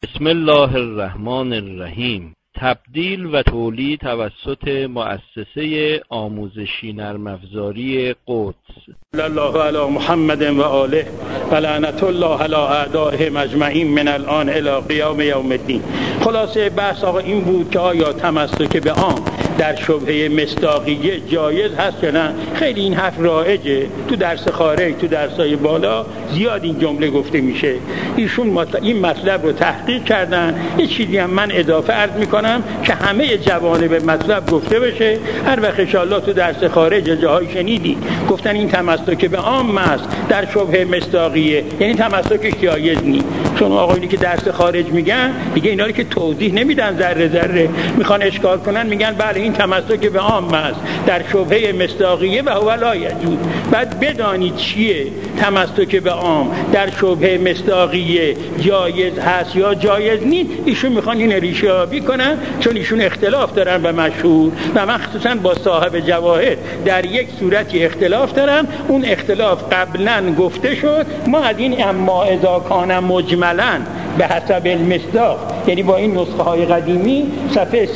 بسم الله الرحمن الرحیم. تبدیل و تولید توسط مؤسسه آموزشی نرم افزاری قدس. الله علی محمد و آله و لعنت الله علی اعدائهم اجمعین من الان الی قیام یوم الدین. خلاصه بحث آقا این بود که آیا تمسک به عام در شبهه مصداقیه جایز هست یا نه؟ خیلی این حرف رایجه، تو درس خارج، تو درسای بالا زیاد این جمله گفته میشه. ایشون این مطلب رو تحقیق کردن. یه چیزی هم من اضافه عرض میکنم که همه جوانب مطلب گفته بشه. هر وقت ان شاءالله تو درس خارج جاهای شنیدی گفتن این تمسک به عام است در شبهه مصداقیه، یعنی تمسکش جایز نیست. چون آقایونی که درس خارج میگن دیگه اینا رو که توضیح نمیدن، ذره ذره میخوان اشکال کنن، میگن بله این تمسک به عام است در شبهه مصداقیه و هو لا یجوز. بعد بدانید چیه تمسک به عام در شبهه مصداقیه جایز هست یا جایز نیست. ایشون میخوان این ریشه یابی کنن، چون ایشون اختلاف دارن به مشهور و مخصوصا با صاحب جواهر در یک صورتی اختلاف دارن. اون اختلاف قبلا گفته شد. ما از این اما اذا کان مجملا به حسب المصداق، یعنی با این نسخه های قدیمی صفحه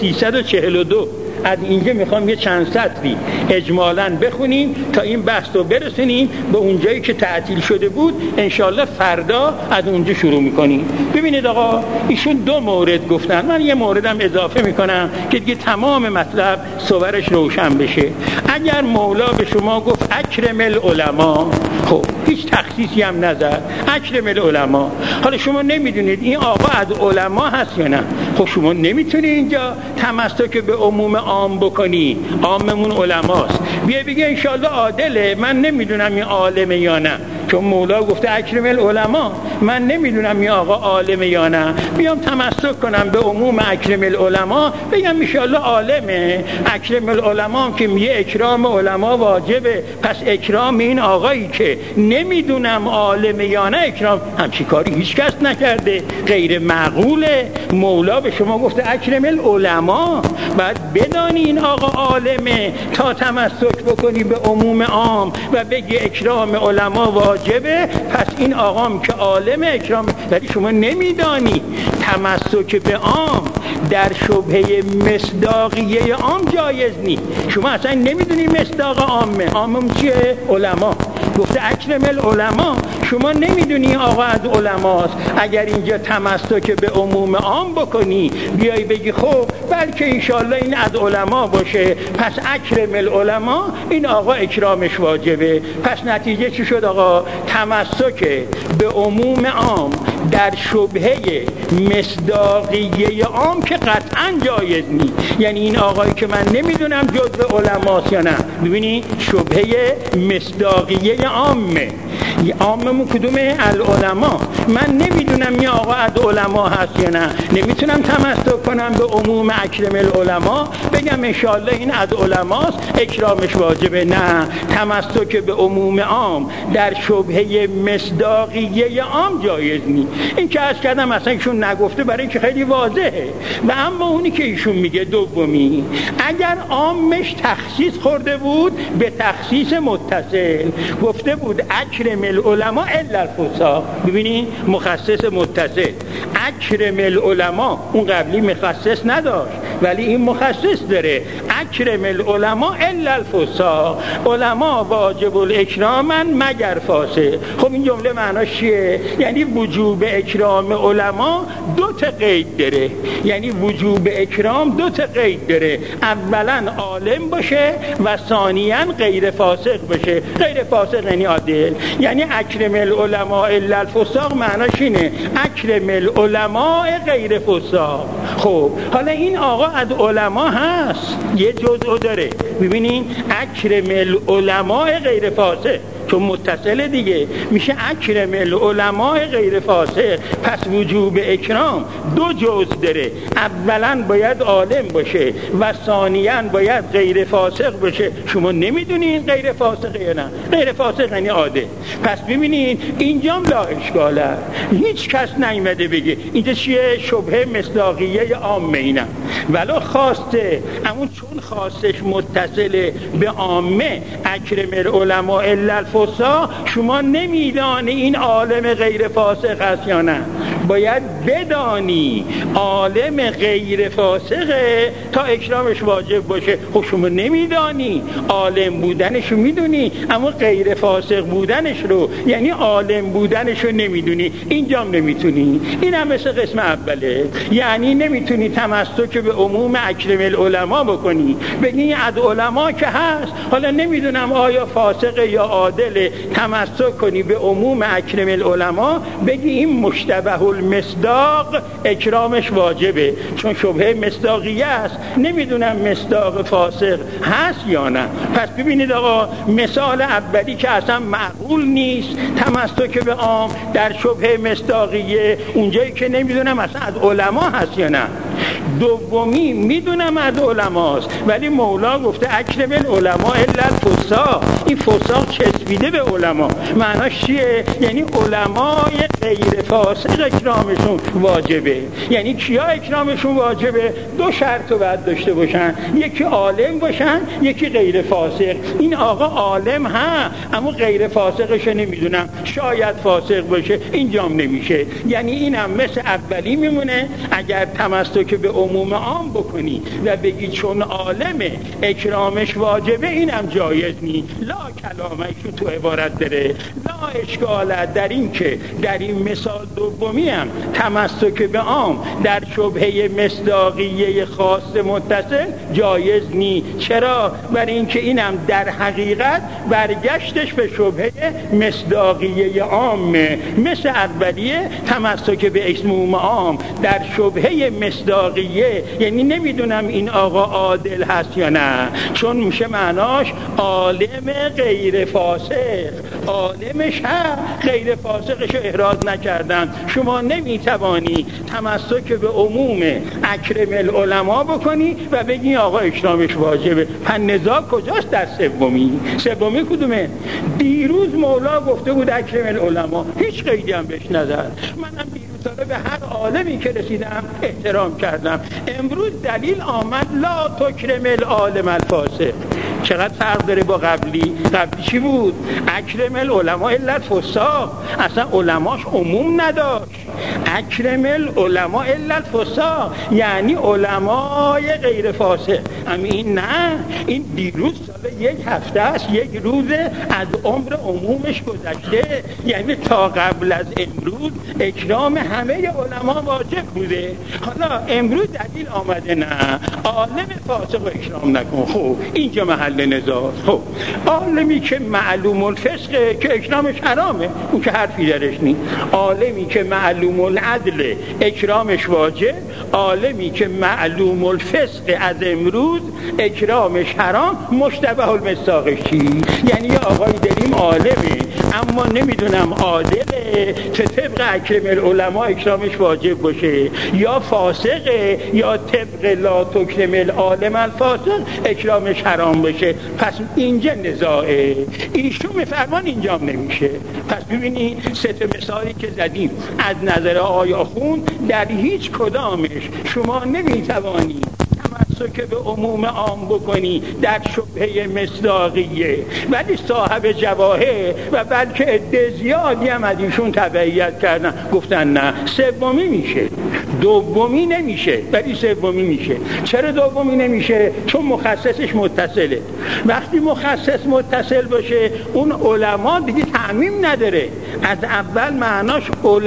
342 از اینجا میخوام یه چند سطری اجمالاً بخونیم تا این بحث رو برسونیم به اونجایی که تعطیل شده بود. انشالله فردا از اونجا شروع میکنیم. ببینید آقا ایشون دو مورد گفتن، من یه موردم اضافه میکنم که دیگه تمام مطلب صورش روشن بشه. اگر مولا به شما گفت اکرم العلماء، خب هیچ تخصیصی هم نزد، اکرم العلماء، حالا شما نمیدونید این آقا از علما هست یا نه. خب شما نمیتونی اینجا تمسک به عموم عام بکنی، عاممون علماست. بیا بگه انشالله عادله، من نمیدونم این عالمه یا نه، چون مولا گفته اکرم العلماء، من نمیدونم این آقا عالمه یا نه، بیام تمسک کنم به عموم اکرم العلماء، بگم انشالله عالمه. اکرم العلماء که میگه اکرام علما واجبه، پس اکرام این آقایی که نمیدونم عالمه یا نه اکرام. همچی کاری هیچ کس نکرده، غیر معقوله. مولا به شما گفته اکرم العلماء، بعد بدانی این آقا عالمه تا تمسک بکنی به عموم عام و بگی اکرام علما واجبه، پس این آقام که عالم اکرام. ولی شما نمیدانی تمسک به عام در شبهه مصداقیه عام جایز نیست. شما اصلا نمیدونی مصداق عامه، عامم چیه؟ علما. گفته اکرم العلماء، شما نمیدونی آقا از علماست. اگر اینجا تمسک به عموم عام بکنی، بیای بگی خب بلکه انشالله این از علما باشه، پس اکرم العلماء، این آقا اکرامش واجبه. پس نتیجه چی شد آقا؟ تمسک به عموم عام در شبهه مصداقیه عام که قطعا جایز نیست. یعنی این آقایی که من نمیدونم جزء علماست یا نه، ببینی شبهه مصداقیه عامه، عاممون کدومه؟ العلماء. من نمیدونم این آقا از علما هست یا نه، نمیتونم تمسک کنم به عموم اکرم العلماء، بگم انشالله این از علماست اکرامش واجبه. نه، تمسک به عموم عام در شبهه مصداقیه عام جایز نیست. این که عرض کردم اصلا ایشون نگفته برای اینکه خیلی واضحه. و اما اونی که ایشون میگه دومی، اگر عامش تخصیص خورده بود به تخصیص متصل، گفته بود اکرم العلماء الا الفساق، ببینید مخصص متصل، اکرم العلماء، اون قبلی مخصص نداشت ولی این مخصص داره، اکرم العلماء الا الفساق، علما واجب الاکرامن مگر فاسق. خب این جمله معناش چیه؟ یعنی وجوب اکرام علما دو تا قید داره، یعنی وجوب اکرام دو تا قید داره، اولا عالم باشه و ثانیاً غیر فاسق باشه. غیر فاسق یعنی عادل. یعنی اکرم العلماء الا الفساق معناش اینه اکرم العلماء غیر فساق. خب حالا این آقا از علما هست، یه جزء داره، ببینین اکرم العلماء غیر فاسق، چون متصله دیگه میشه اکرم العلماء غیر فاسق. پس وجوب اکرام دو جزء داره، اولا باید عالم باشه و ثانیاً باید غیر فاسق باشه. شما نمیدونین غیر فاسق یا نه؟ غیر فاسق یعنی عادل. پس ببینین اینجام لا اشکاله، هیچ کس نیامده بگه اینجا چیه؟ شبهه مصداقیه عامه اینم ولی خواسته، اما چون خواستش متصله به عامه، اکرم العلماء الا الفساق الفساق، شما نمیدانی این عالم غیر فاسق است یا نه. باید بدانی عالم غیر فاسقه تا اکرامش واجب باشه. خب شما نمیدانی، عالم بودنش رو میدونی اما غیر فاسق بودنش رو، یعنی عالم بودنش رو نمیدونی، اینجام نمیتونی. این هم مثل قسم اوله، یعنی نمیتونی تمسک به عموم اکرم العلماء بکنی، بگی از علما که هست، حالا نمیدونم آیا فاسق یا عادل، تمسک کنی به عموم اکرم العلماء، بگی این مشتبه المصداق اکرامش واجبه، چون شبهه مصداقیه است، نمیدونم مصداق فاسق هست یا نه. پس ببینید آقا، مثال اولی که اصلا معقول نیست، تمسک به عام در شبهه مصداقیه، اونجایی که نمیدونم اصلا از علما هست یا نه. دومی میدونم از علماست، ولی مولا گفته اکرم العلماء الا الفساق، این فساق چسبیده به علما. معناش چیه؟ یعنی علمای غیر فاسق اکرامشون واجبه. یعنی کیا اکرامشون واجبه؟ دو شرط رو باید داشته باشن، یکی عالم باشن، یکی غیر فاسق. این آقا عالم ها، اما غیر فاسقش نمیدونم، شاید فاسق باشه، اینجام نمیشه. یعنی اینم مثل اولی میمونه. اگر تمسک به عموم عام بکنی و بگی چون عالمه اکرامش واجبه، اینم جایز نی. لا کلامش تو عبارت داره، لا اشکالت در این که در این مثال دومی هم تمسک به عام در شبهه مصداقیه خاص متصل جایز نی. چرا؟ برای اینکه اینم در حقیقت برگشتش به شبهه مصداقیه عامه. مثل اولیه تمسک به اسم عام در شبهه مصداقیه، یعنی نمیدونم این آقا عادل هست یا نه، چون میشه معناش عالم غیر فاسق، عالمش هست، غیر فاسقش رو احراز نکردن. شما نمیتوانی تمسک به عموم اکرم العلماء بکنی و بگی آقا اکرامش واجبه. نزاع کجاست؟ در سومی. سومی کدومه؟ دیروز مولا گفته بود اکرم العلماء، هیچ قیدی هم بهش نزد. منم دیروز به هر عالمی که رسیدم احترام کردم. امروز دلیل آمد لا تکرم العالم الفاسق. چقدر فرق داره با قبلی؟ قبلی چی بود؟ اکرم العلماء الا الفساق، اصلا علماش عموم نداشت. اکرم العلماء الا الفساق یعنی علمای غیر فاسق. اما این نه، این دیروز سال یک هفته است، یک روز از عمر عمومش گذشته، یعنی تا قبل از امروز اکرام همه علما واجب بوده. حالا امروز دلیل آمده نه، عالم فاسق اکرام نکن. خب اینجا محل نزاع. خب عالمی که معلوم الفسقه که اکرامش حرامه، اون که حرفی درش نیست. عالمی که معلوم العدل اکرامش واجب، عالمی که معلوم الفسق از امروز اکرامش حرام. مشتبه المصداقش چی؟ یعنی یه آقایی داریم عالمه اما نمیدونم عادله، چه طبق اکرم العلماء اکرامش واجب باشه، یا فاسقه، یا طبق لا تکرم العالم الفاسق اکرامش حرام باشه. پس اینجا نزاعه. ایشون میفرمان اینجام نمیشه. پس ببینید سه تا مثالی که زدیم از نظر آقای آخوند در هیچ کدامش شما نمیتوانی تمسک به عموم عام بکنی در شبهه مصداقیه، ولی صاحب جواهر و بلکه عده زیادی هم از ایشون تبعیت کردن، گفتن نه سومی میشه، دومی نمیشه ولی سومی میشه. چرا دومی نمیشه؟ چون مخصصش متصله. وقتی مخصص متصل باشه اون علما دیگه تعمیم نداره، از اول معناش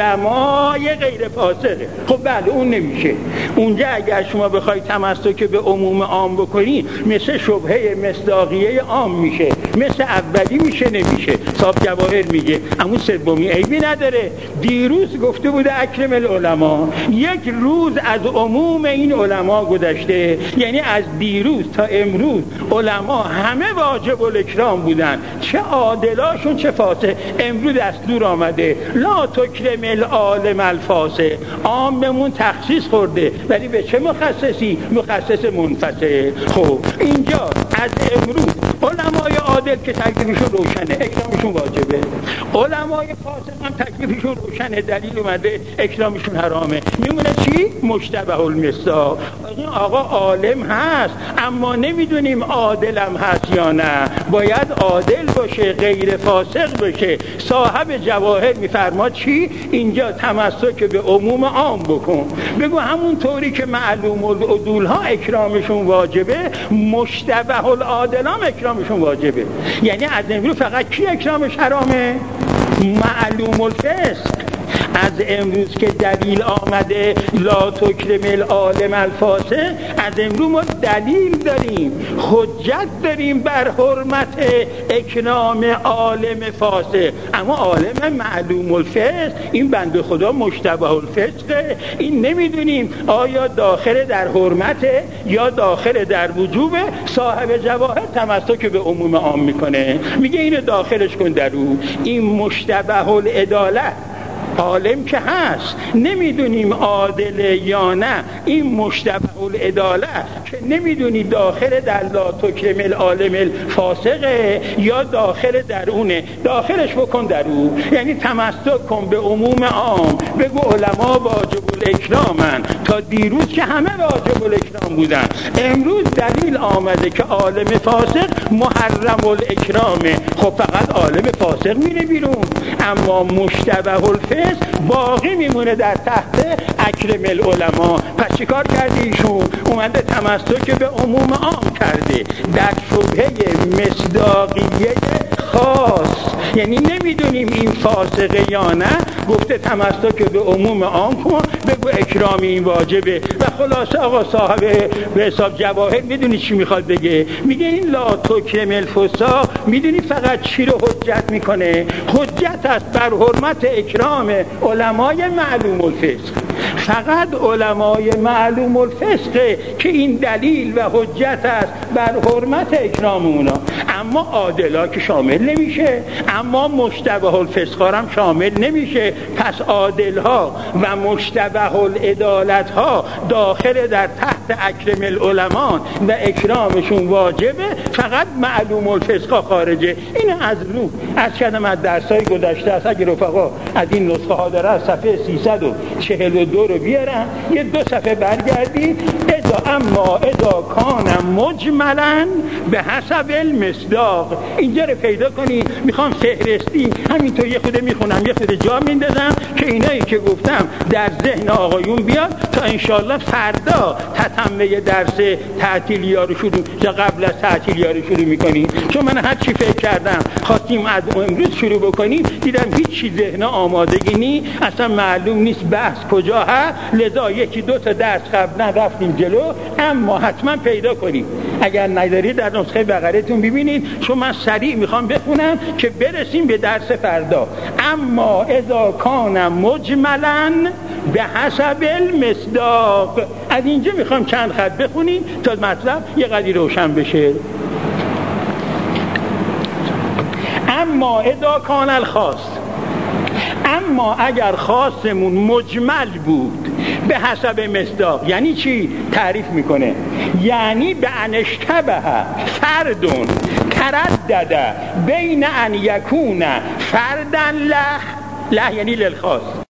علمای غیر فاسقه. خب بله اون نمیشه. اونجا اگر شما بخوای تمسک به عموم عام بکنی مثل شبهه مصداقیه عام میشه، مثل اولی میشه نمیشه. صاحب جواهر میگه اما سومی عیبی نداره. دیروز گفته بوده اکرم العلماء، یک روز از عموم این علما گذشته، یعنی از دیروز تا امروز علما همه واجب الاکرام بودن، چه عادلاشون چه فاسق. امروز دستور آمده لا تکرم العالم الفاسق، عاممون تخصیص خورده ولی به چه مخصصی؟ مخصص منفصل. خب اینجا از امروز علمای عادل که تکلیفشون روشنه اکرامشون واجبه، علمای فاسق هم تکلیفشون روشنه دلیل اومده اکرامشون حرامه. میمونه چی؟ مشتبه المصداق. این آقا عالم هست اما نمیدونیم عادلم هست یا نه، باید عادل باشه، غیر فاسق باشه. صاحب جواهر میفرماد چی؟ اینجا تمسک به عموم عام بکن، بگو همون طوری که معلوم العدول ها اکرامشون واجبه، مشتبه العادل هم اکرامشون واجبه. یعنی از امروز فقط کی اکرامش حرامه؟ معلوم الفسق. از امروز که دلیل آمده لا تکرم العالم الفاسق، از امروز ما دلیل داریم، حجت داریم بر حرمت اکرام عالم فاسق. اما عالم معلوم الفسق، این بنده خدا مشتبه الفسقه، این نمیدونیم آیا داخل در حرمت یا داخل در وجوب. صاحب جواهر تمسک به عموم عام میکنه، میگه اینو داخلش کن در او. این مشتبه العداله عالم که هست، نمیدونیم عادله یا نه. این مشتبه العداله که نمیدونی داخل در لا تکرم العالم الفاسقه یا داخل در اونه، داخلش بکن در او. یعنی تمسک کن به عموم عام، بگو علما واجب الاکرامن. تا دیروز که همه واجب الاکرام بودن، امروز دلیل آمده که عالم فاسق محرم الاکرامه. خب فقط عالم فاسق میره بیرون، اما مشتبه الفسق باقی میمونه در تحت اکرم العلماء. پس چیکار کرده ایشون؟ اومده تمسک به عموم عام کرده در شبهه مصداقیه خاص. یعنی نمیدونیم این فاسقه یا نه، گفته تمسک به عموم عام کن، بگو اکرام این واجبه. و خلاصه آقا صاحب به حساب جواهر میدونی چی میخواد بگه؟ میگه این لا تکرم الفساق میدونی فقط چی رو حجت میکنه؟ حجت است بر حرمت اکرام علمای معلوم الفسق. فقط علمای معلوم الفسقه که این دلیل و حجت است بر حرمت اکرام اونا. اما عادلا که شامل نمیشه، اما مشتبه الفسق هم شامل نمیشه. پس عادلها و مشتبه العدالت ها داخل در تحت اکرم العلماء و اکرامشون واجبه، فقط معلوم الفسق خارجه. این از رو از کردم از درسای گذشته است. اگه رفقا از این نسخه ها داره صفحه 342 رو بیارن یه 2 صفحه برگردید. اما اذا کان مجملا به حسب المصداق، اینجا رو پیدا کنید. میخوام فهرستی همینطور یه خود میخونم یه خود جا میندازم که اینایی که گفتم در ذهن آقایون بیاد تا انشالله فردا تتمه درس تعطیلیا رو شروع یا قبل از تعطیلیا رو شروع میکنیم. چون من هر چی فکر کردم خواستیم از امروز شروع بکنیم، دیدم هیچ چیز ذهن آمادگی نی، اصلا معلوم نیست بحث کجا هست. لذا 1-2 تا درس قبلا رفتیم جلو، اما حتما پیدا کنید. اگر ندارید در نسخه بقره‌تون ببینید، چون من سریع میخوام بخونم که برسیم به درس فردا. اما اذا کان مجملا به حسب المصداق، از اینجا میخوام چند خط بخونیم تا مطلب یه قدری روشن بشه. اما اذا کان الخاص، اما اگر خاصمون مجمل بود به حسب مصداق، یعنی چی؟ تعریف میکنه. یعنی به انشتبه فردون تردد بین ان یکون فردن له یعنی للخاص.